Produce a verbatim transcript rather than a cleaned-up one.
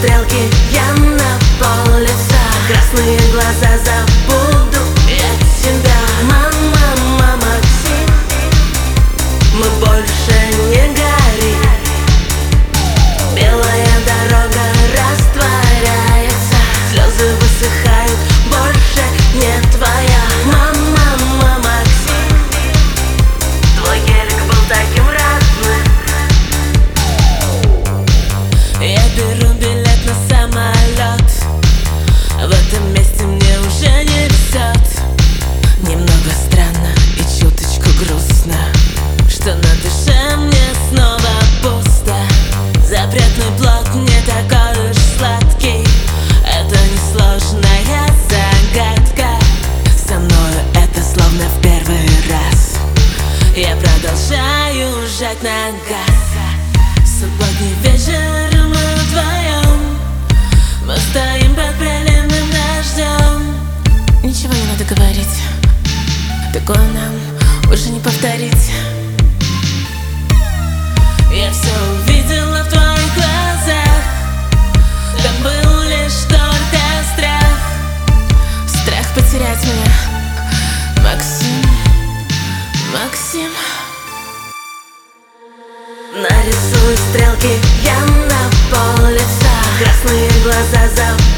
стрелки, я на пол лица. Красные глаза, забуду я тебя. Мама, мама, Максим, мы больше не горим. Белая дорога растворяется, слезы высыхают, больше не твоя. Мама, мама, Максим, твой гелик был таким родным. Я беру билет на самолет, в этом месте мне уже не везет. Немного странно и чуточку грустно, что на душе мне снова пусто. Запретный плод не такой уж сладкий, это несложная загадка. Со мною это словно в первый раз, я продолжаю жать на газ. Субботний вечер мы вдвоем, мы стоим под проливным дождем. Ничего не надо говорить, такое нам уже не повторить. Я все увидела в твоих глазах, там был лишь только страх. Страх потерять меня, Максим, Максим. Нарисуй стрелки, я на пол лица. Красные глаза, забуду